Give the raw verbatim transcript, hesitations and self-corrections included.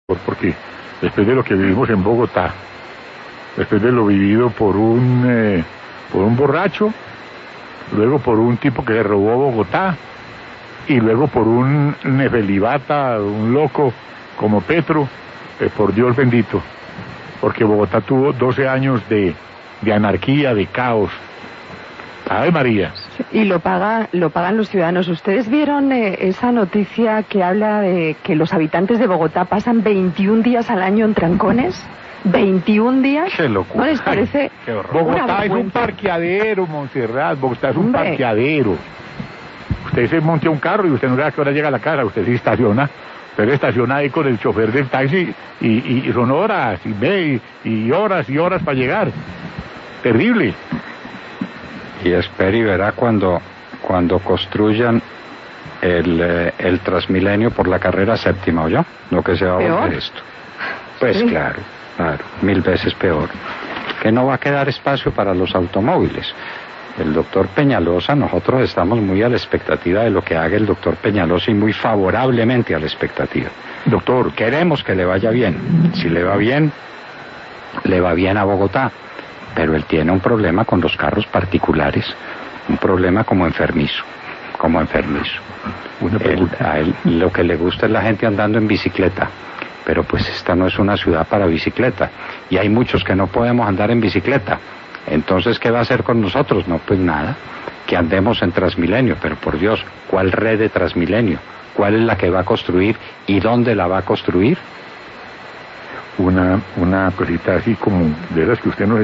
porque después de lo que vivimos en Bogotá, después de lo vivido por un eh, por un borracho, luego por un tipo que le robó Bogotá, y luego por un nefelibata, un loco como Petro, eh, por Dios bendito, porque Bogotá tuvo doce años de, de anarquía, de caos. ¡Ave María! Y lo paga, lo pagan los ciudadanos. ¿Ustedes vieron eh, esa noticia que habla de que los habitantes de Bogotá pasan veintiún días al año en trancones? ¿veintiún días? ¡Qué locura! ¿No les parece? Ay, Bogotá es un parqueadero, Montserrat. Bogotá es un Hombre. parqueadero. Usted se monta un carro y usted no sabe a qué hora llega a la casa. Usted se estaciona. Usted estaciona ahí con el chofer del taxi y, y, y son horas y, ve, y, y horas y horas para llegar. Terrible. Y espere y verá cuando, cuando construyan el, eh, el Transmilenio por la carrera séptima, ¿oyó? Lo que se va a ¿Peor? volver esto. Pues Sí. claro, claro, mil veces peor. Que no va a quedar espacio para los automóviles. El doctor Peñalosa, nosotros estamos muy a la expectativa de lo que haga el doctor Peñalosa y muy favorablemente a la expectativa. Doctor, Queremos que le vaya bien. Si le va bien, le va bien a Bogotá. Pero él tiene un problema con los carros particulares, un problema como enfermizo, como enfermizo. una Él, pregunta. a él lo que le gusta es la gente andando en bicicleta, pero pues esta no es una ciudad para bicicleta, y hay muchos que no podemos andar en bicicleta. Entonces, ¿qué va a hacer con nosotros? No, pues nada, que andemos en Transmilenio, pero por Dios, ¿cuál red de Transmilenio? ¿Cuál es la que va a construir y dónde la va a construir? Una, una cosita así como de las que usted no